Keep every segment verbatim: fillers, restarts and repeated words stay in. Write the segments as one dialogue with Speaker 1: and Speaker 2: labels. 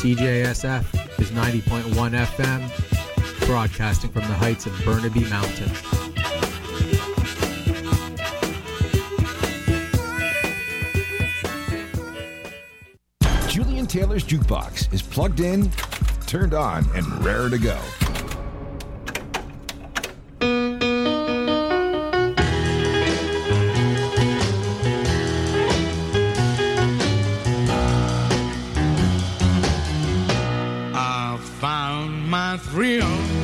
Speaker 1: C J S F is ninety point one F M, broadcasting from the heights of Burnaby Mountain.
Speaker 2: Julian Taylor's Jukebox is plugged in, turned on, and raring to go.
Speaker 3: I found my thrill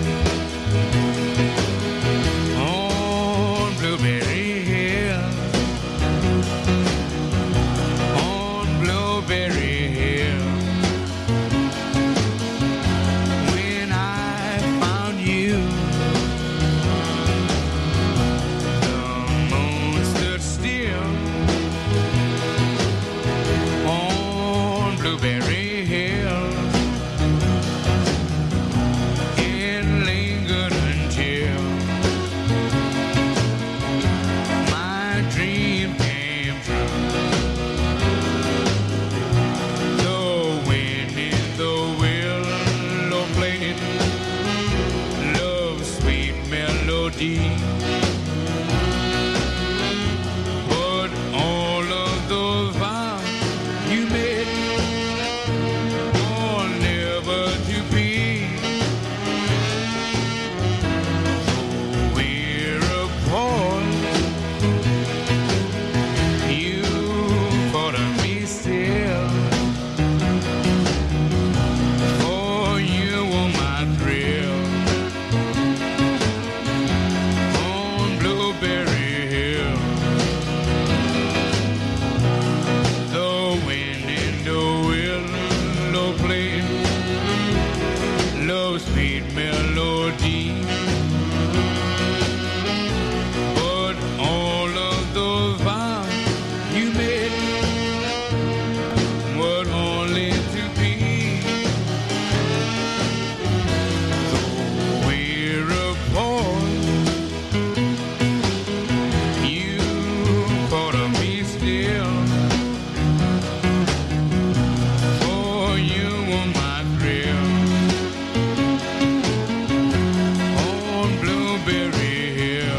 Speaker 3: on Blueberry Hill, on Blueberry Hill. When I found you, the moon stood still on Blueberry Hill. It lingered until my dream came true. The wind in the willow played love's sweet melody. But all of those vows you made are never to be. So we're apart. You thought of me still. For you were my thrill on Blueberry Hill. The wind in the willow played love's sweet melody. But all of those vows you made were only to be. So we're apart. You thought of me still. For you were my thrill on Blueberry Hill.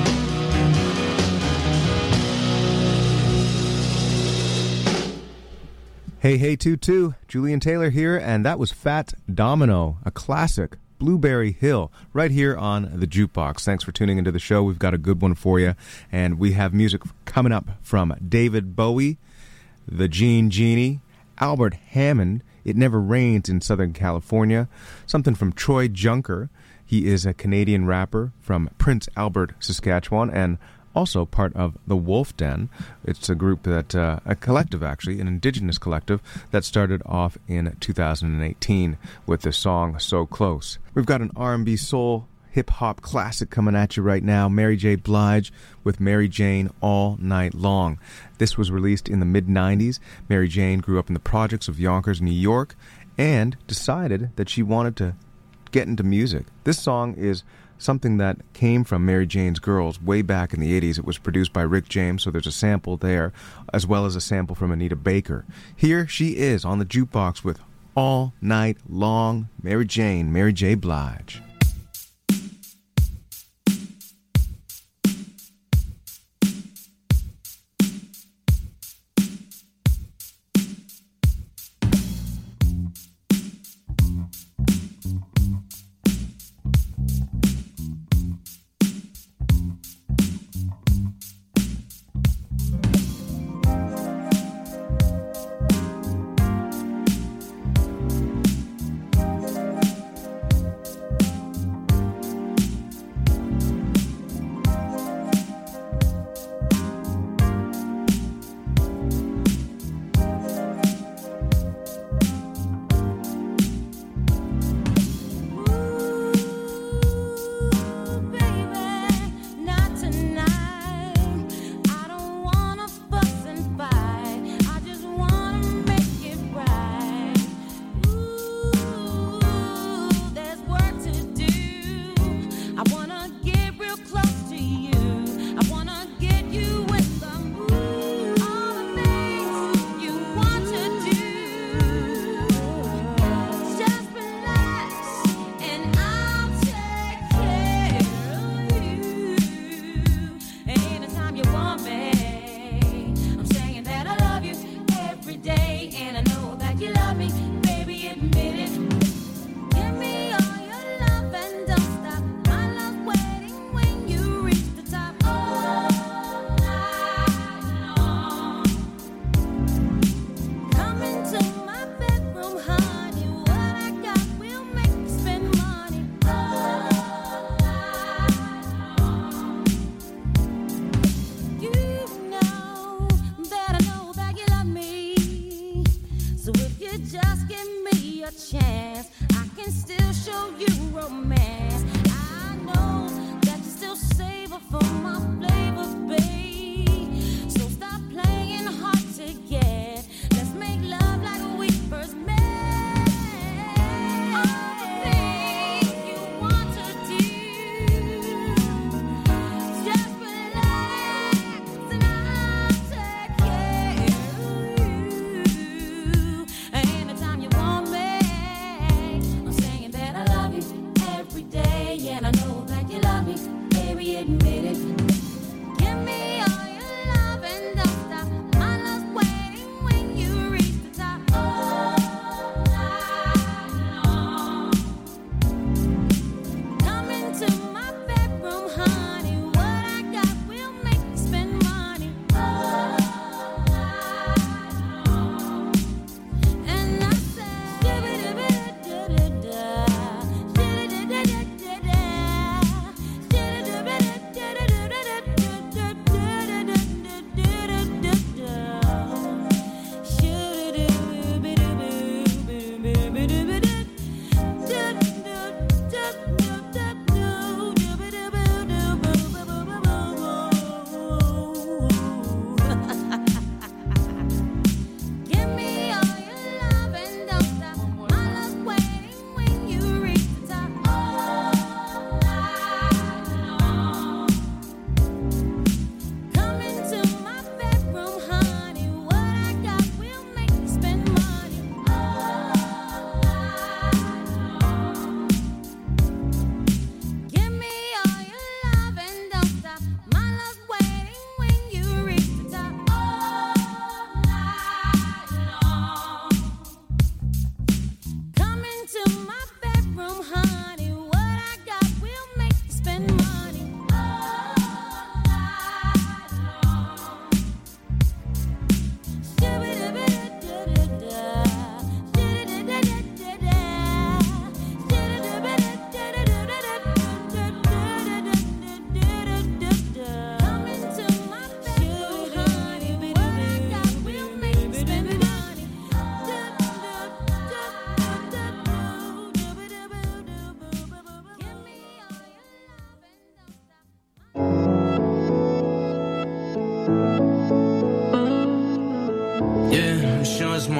Speaker 4: Hey, hey, two two, Julian Taylor here, and that was Fat Domino, a classic, Blueberry Hill, right here on the Jukebox. Thanks for tuning into the show. We've got a good one for you, and we have music coming up from David Bowie, the Gene Genie, Albert Hammond, It Never Rains in Southern California, something from Troy Junker. He is a Canadian rapper from Prince Albert, Saskatchewan, and also part of the Wolf Den. It's a group that, uh, a collective actually, an indigenous collective that started off in two thousand eighteen with the song So Close. We've got an R and B soul hip-hop classic coming at you right now, Mary J. Blige with Mary Jane All Night Long. This was released in the mid nineties. Mary Jane grew up in the projects of Yonkers, New York, and decided that she wanted to get into music. This song is something that came from Mary Jane's Girls way back in the eighties. It was produced by Rick James, so there's a sample there, as well as a sample from Anita Baker. Here she is on the Jukebox with All Night Long, Mary Jane, Mary J. Blige.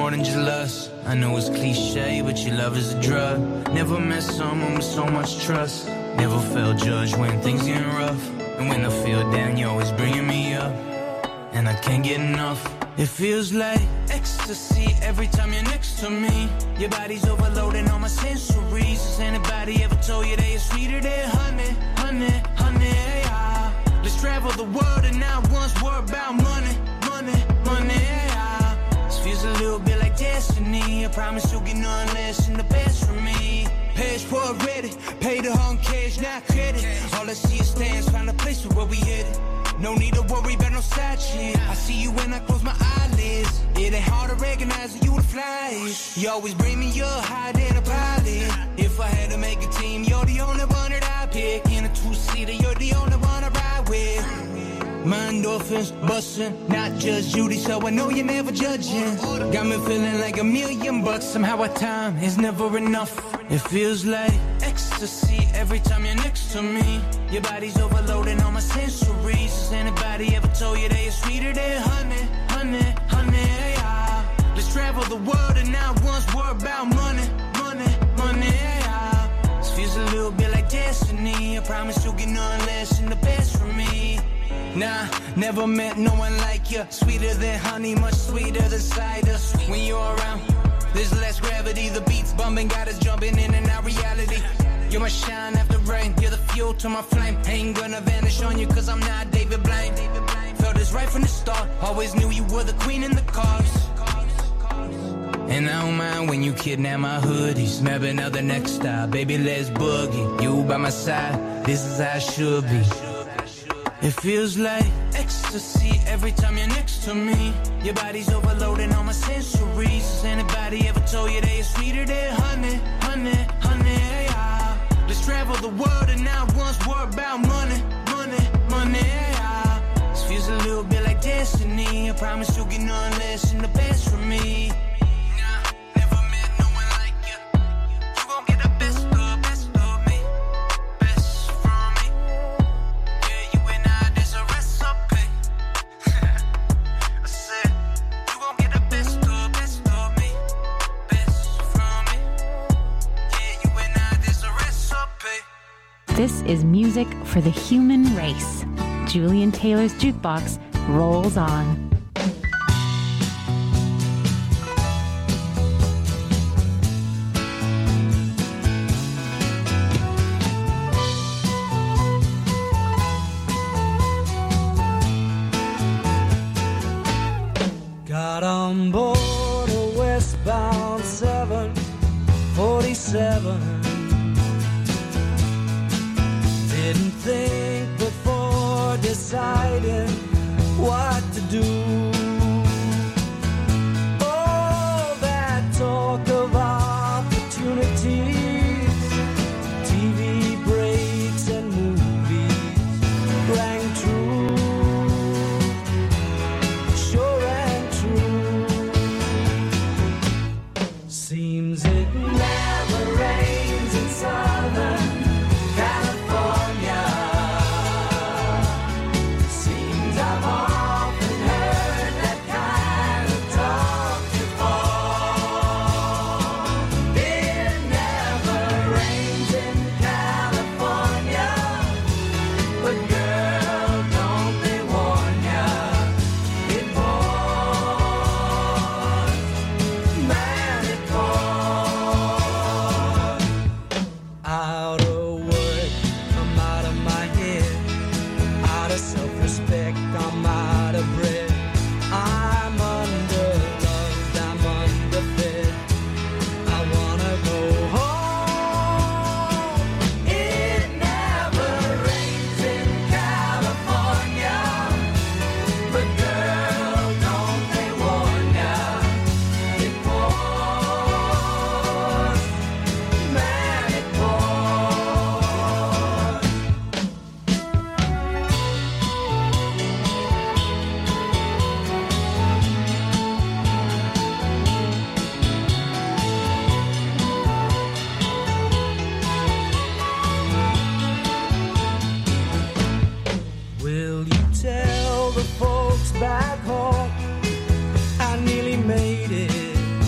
Speaker 5: more than just lust. I know it's cliche, but your love is a drug. Never met someone with so much trust. Never felt judged when things get rough. And when I feel down, you're always bringing me up. And I can't get enough. It feels like ecstasy every time you're next to me. Your body's overloading all my sensories. Has anybody ever told you they are sweeter than honey, honey, honey, yeah. Let's travel the world and not once worry about money, money, money, yeah. This feels a little bit like destiny. I promise you'll get none less than the best from me. Passport ready, pay the home cash, not credit. All I see is stands, find a place for where we headed. No need to worry about no side shit. I see you when I close my eyelids. It ain't hard to recognize that you the flyest. You always bring me up higher than a pilot. If I had to make a team, you're the only one that I pick. In a two-seater, you're the only one I ride with. My endorphins bustin', not just Judy, so I know you're never judging. Got me feeling like a million bucks. Somehow our time is never enough. It feels like ecstasy every time you're next to me. Your body's overloading all my sensories. Has anybody ever told you they are sweeter than honey, honey, honey, yeah. Let's travel the world and not once worry about money, money, money, yeah. This feels a little bit like destiny. I promise you'll get none less than the best from me. Nah, never met no one like you. Sweeter than honey, much sweeter than cider. When you're around, there's less gravity. The beats bumping, got us jumping in and out reality. You're my shine after rain, you're the fuel to my flame. Ain't gonna vanish on you cause I'm not David Blaine. Felt this right from the start, always knew you were the queen in the cars. And I don't mind when you kidnap my hoodie, snapping out the next style. Baby, let's boogie, you by my side, this is how it should be. It feels like ecstasy every time you're next to me. Your body's overloading all my sensories. Has anybody ever told you they are sweeter than honey, honey, honey, yeah. Let's travel the world and not once worry about money, money, money, yeah. This feels a little bit like destiny. I promise you'll get none less than the best from me.
Speaker 6: This is music for the human race. Julian Taylor's Jukebox rolls on.
Speaker 7: Got on board a westbound seven forty-seven. Didn't think before deciding what to do. All that talk of opportunities, T V breaks and movies rang true, sure rang true. Seems it never rains in Southern California. Seems I've often heard that kind of talk before. It never rains in California, but girl, don't they warn ya? It pours, man, it pours. Out of work, I'm out of my head. Out of self-respect, I'm out of breath. I'm underloved, I'm underfed. I wanna go home. It never rains in California, but girl, don't they warn ya? It pours, man, it pours. Will you tell the folks back home I nearly made it?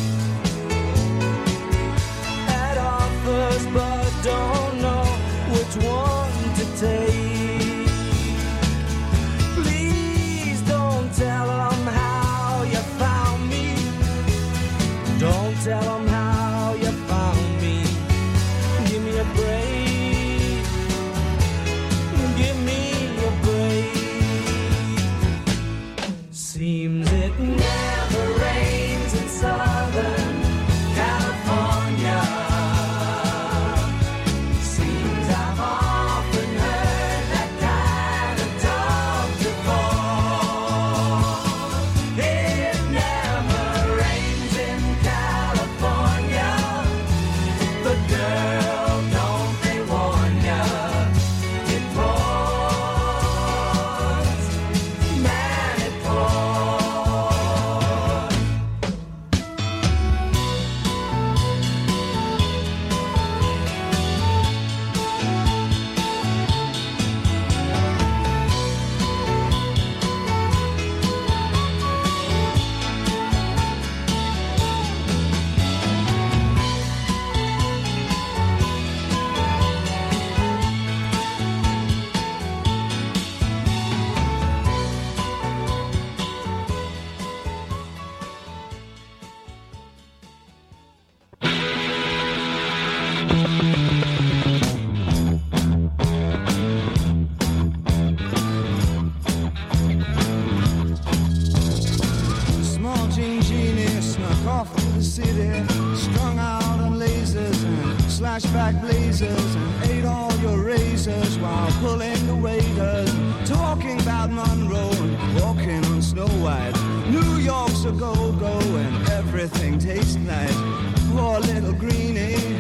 Speaker 8: flashback blazers and ate all your razors while pulling the waiters, talking about Monroe and walking on Snow White. New York's a go-go and everything tastes nice. Poor little greenie.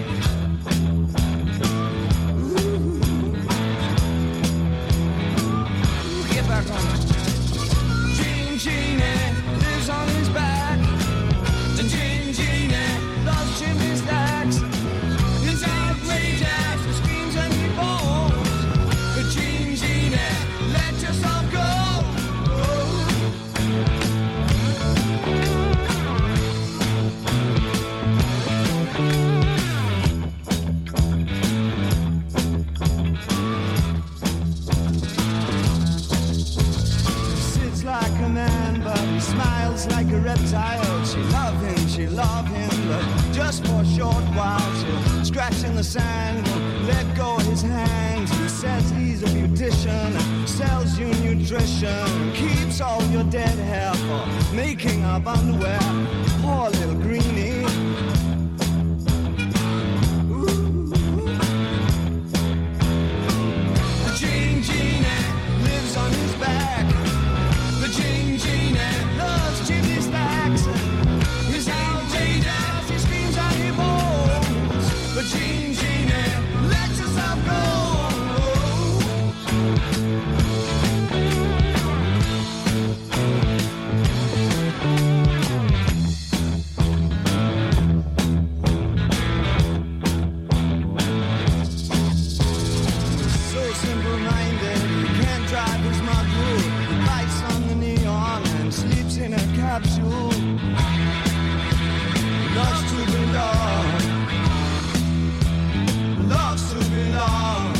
Speaker 8: Ooh. Get back on it. Gene Genie lives on his back. And Gene Genie loves chimney stacks. It's outrageous, he screams and he falls. But Gene Genie, let yourself go. Smiles like a reptile. She love him, she love him, but just for a short while. She'll scratch in the sand, let go of his hands. He says he's a beautician, sells you nutrition, keeps all your dead hair for making up underwear. Poor little greenie. Ooh. The Gene Genie lives on his back. The Gene Genie loves chimney stacks. He's outrageous, he screams and he moans. But Gene Genie, let yourself go. So simple-minded, he can't drive his mud-rule. He bites on the neon and sleeps in a capsule. Loves to belong. Loves to belong.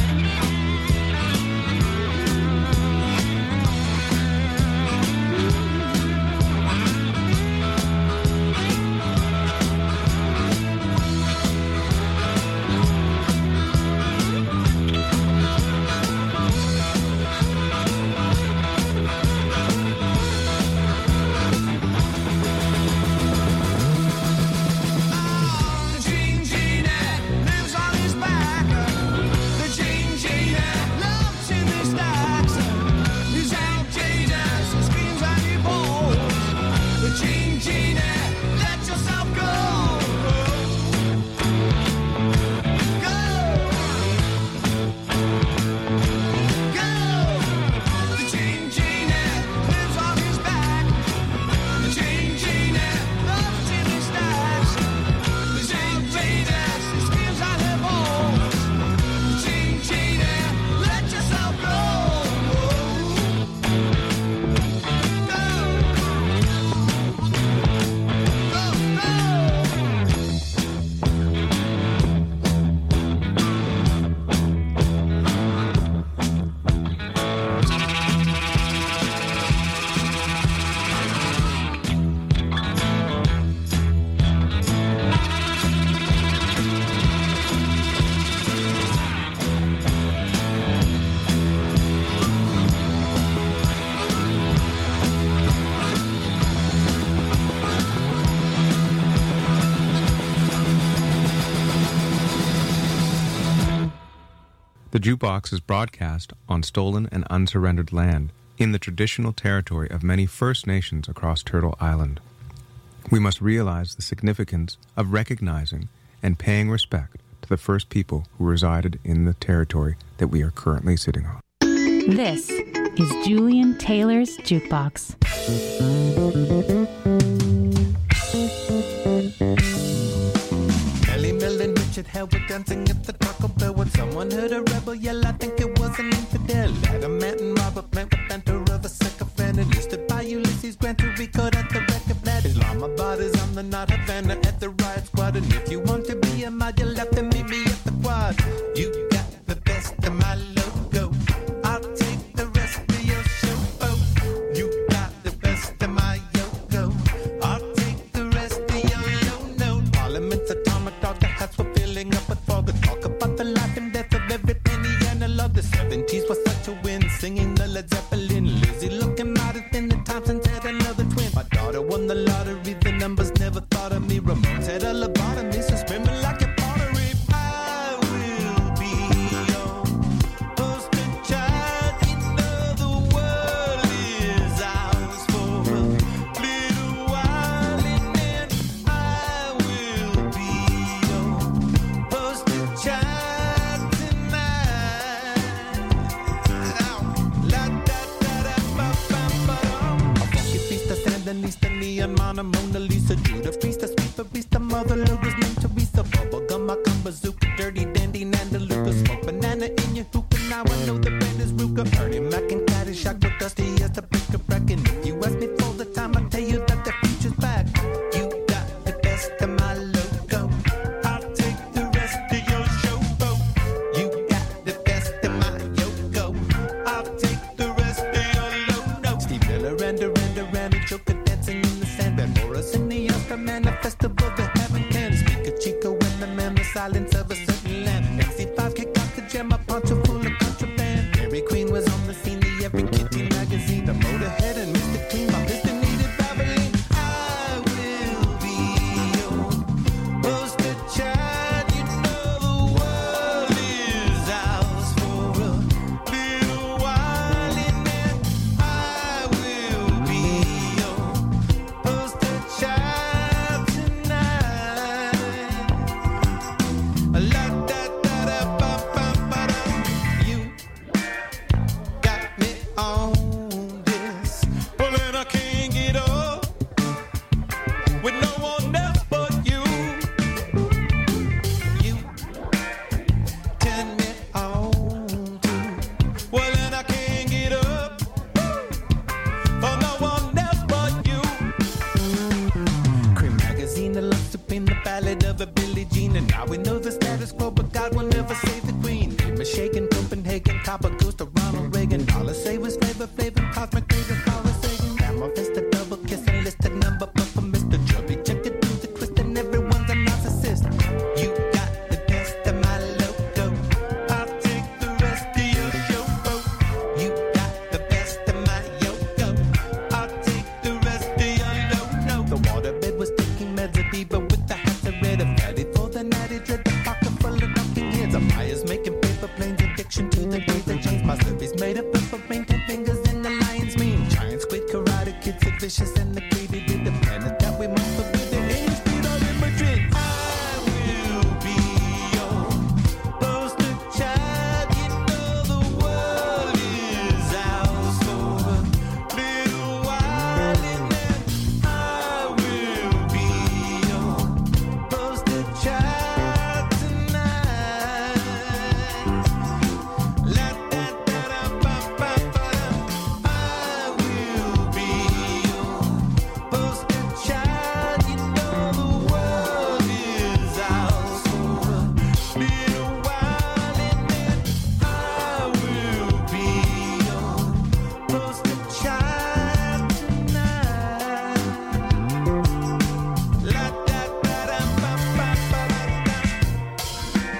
Speaker 4: The Jukebox is broadcast on stolen and unsurrendered land in the traditional territory of many First Nations across Turtle Island. We must realize the significance of recognizing and paying respect to the first people who resided in the territory that we are currently sitting on.
Speaker 6: This is Julian Taylor's Jukebox.
Speaker 9: Melly Mel and Richard Hell were dancing at the Taco Bell when someone heard a rebel yell. I think it was an infidel. Adamant and Robert Plant with banter of a sycophant. Enlisted by Ulysses Grant to record at the record plant. Islamabad is on the Not Havana at the riot squad. And if you want to be a mod, you'll have to meet me at the quad. You got the best of my logo. I'll take the rest of your show. Oh, you got the best of my yo-go. I'll take the rest of your yo-no. Parliament's atomic dog, the hats were filling up with fog. Talk about the life and death of every penny analog. The seventies was such a win, singing the Led Zeppelin. Lizzie looking mighty thin, the Thompsons had another twin. My daughter won the lottery, the numbers never thought of me. Ramones had a lobotomy, so screaming like a pottery. I Lisa, Neon, Mona, Mona Lisa, Judah, Priest, Sweet Barista, Mother Lucas, named Teresa, Bubblegum, Macum, Bazooka, Dirty Dandy, Nanda, Luca, Smoke Banana in your hookah. Now I know the band is Ruka, Ernie Mac and Caddyshack with Dusty as the pick a brack. And if you ask me for the time, I tell you that the future's back. You got the best of my logo. I'll take the rest of your showboat. You got the best of my Yoko. I'll take the rest of your low-no. Steve Miller and Duranda, Randy Joker dancing in the sand. Van Morris in the Oscar Manifesto, the heaven can speak a Chico and the man, the silence of a certain land. M C five kick out the jam, a poncho full of contraband. Dairy Queen was on the scene, the Every Kitty magazine, the Motorhead and Mister Clean, my Mister Needed Babylon. I will be your poster child. You know the world is ours for a little while, and then I will be your poster child tonight. La da da da ba ba ba da. You got me on this. Well, then I can't get up with no one else but you. You turn me on too. Well, then I can't get up for no one else but you. Cream magazine, the love supreme, the ballad of a Billie Jean. And now we know the status quo, but God will never save the queen. Name is shaken, Copenhagen, copper goes to Ronald Reagan. All I say was flavor, flavor, cosmic rays of Carl Sagan. Damn, I fist a double kiss and listed number, but for Mister Chubby, check it through the twist, and everyone's a narcissist. You got the best of my logo. I'll take the rest of your showboat. You got the best of my Yoko. I'll take the rest of your low-no. The waterbed was taking meds of Bieber with the hats of red. I'm ready for the natty dread, the pocket full of knocking heads. I'm Myers making paper planes, addiction to the days that change. My survey's made up of paint, ten fingers in the lion's mane. Giant squid, karate kids, so vicious and the greedy did the planet that we must forbid. The alien speed all in Madrid. I will be your poster child. You know the world is ours for a little while, and then I will be your poster child tonight. La da da da ba ba ba da. I will be your poster child. You know the world is ours for a little while, and then I will be your poster child tonight. La da da da ba ba ba da.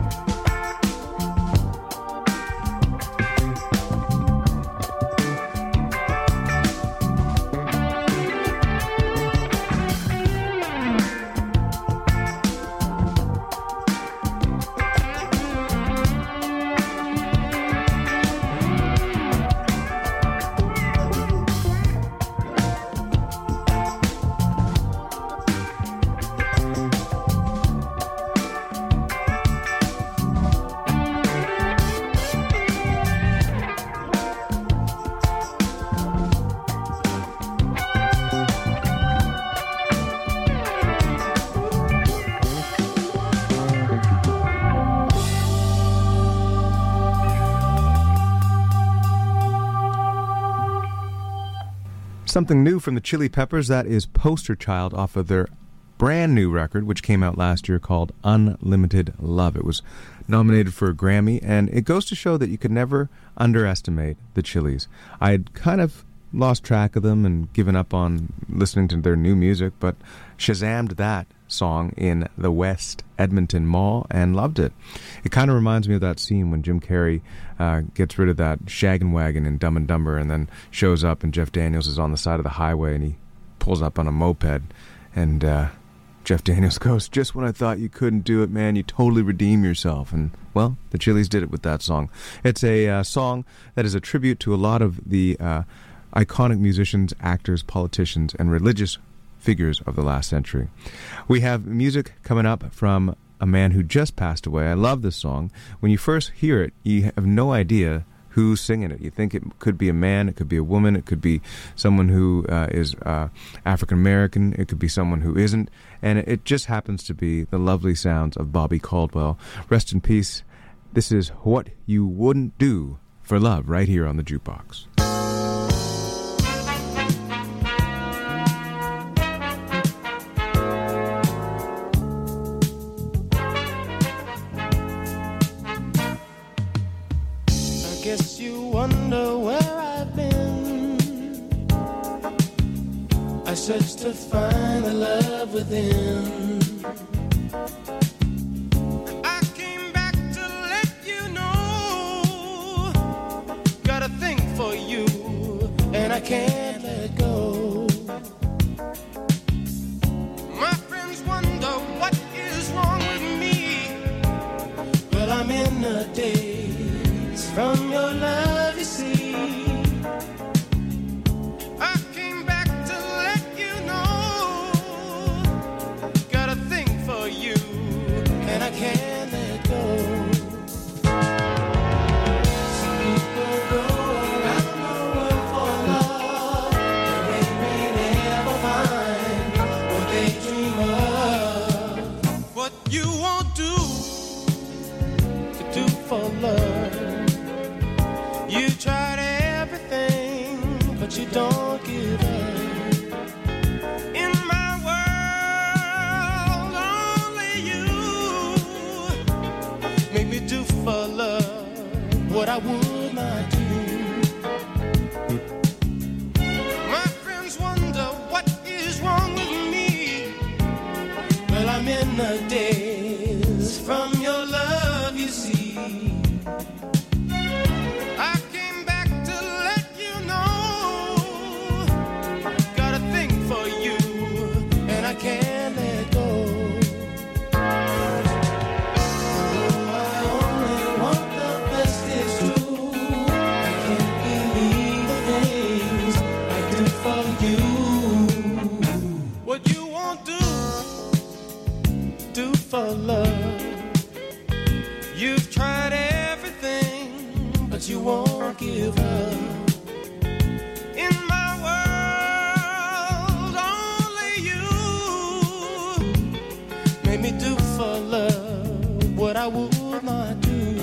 Speaker 4: Something new from the Chili Peppers, that is Poster Child off of their brand new record, which came out last year, called Unlimited Love. It was nominated for a Grammy, and it goes to show that you could never underestimate the Chili's. I had kind of lost track of them and given up on listening to their new music, but Shazammed that song in the West Edmonton Mall and loved it. It kind of reminds me of that scene when Jim Carrey uh, gets rid of that shaggin' wagon in Dumb and Dumber and then shows up and Jeff Daniels is on the side of the highway and he pulls up on a moped and uh, Jeff Daniels goes, "Just when I thought you couldn't do it, man, you totally redeem yourself." And, well, the Chili's did it with that song. It's a uh, song that is a tribute to a lot of the uh, iconic musicians, actors, politicians, and religious figures of the last century. We have music coming up from a man who just passed away. I love this song. When you first hear it, you have no idea who's singing it. You think it could be a man, it could be a woman, it could be someone who uh, is uh, African American, it could be someone who isn't, and it just happens to be the lovely sounds of Bobby Caldwell. Rest in peace. This is What You Wouldn't Do for Love right here on the Jukebox.
Speaker 10: Guess you wonder where I've been. I searched to find the love within. I came back to let you know. Got a thing for you, and I can't let go. My friends wonder what is wrong with me. Well, I'm in a daze from your love, you see. I came back to let you know. Got a thing for you, and I can't let go. Some people go around the world for love, and they may never find what they dream of. What you won't do to do for love. You tried everything, but you don't give up. In my world, only you make me do for love what I would not do. My friends wonder what is wrong with me. Well, I'm in a daze from your love, you see. Can't let go. Oh, I only want the best, it's true. I can't believe the things I do for you. What you won't do, do for love. You've tried everything, but you won't give up. In my make me do for love what I would not do.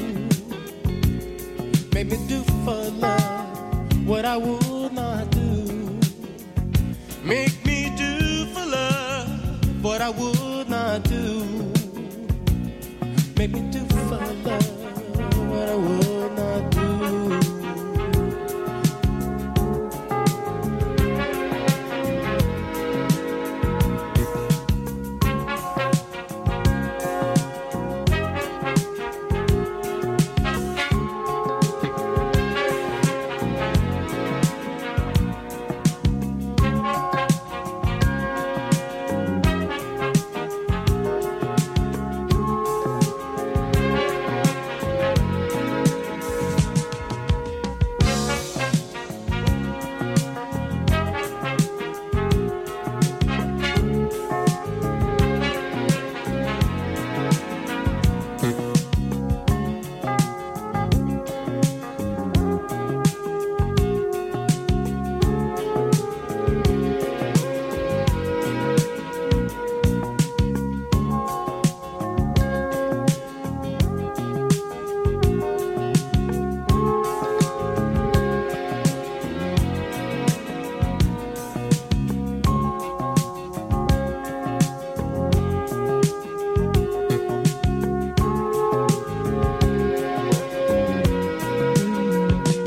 Speaker 10: Make me do for love what I would not do. Make me do for love what I would